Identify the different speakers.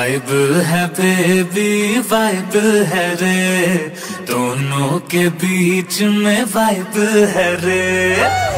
Speaker 1: Vibe है baby vibe है रे, दोनों के बीच में वाइब है रे।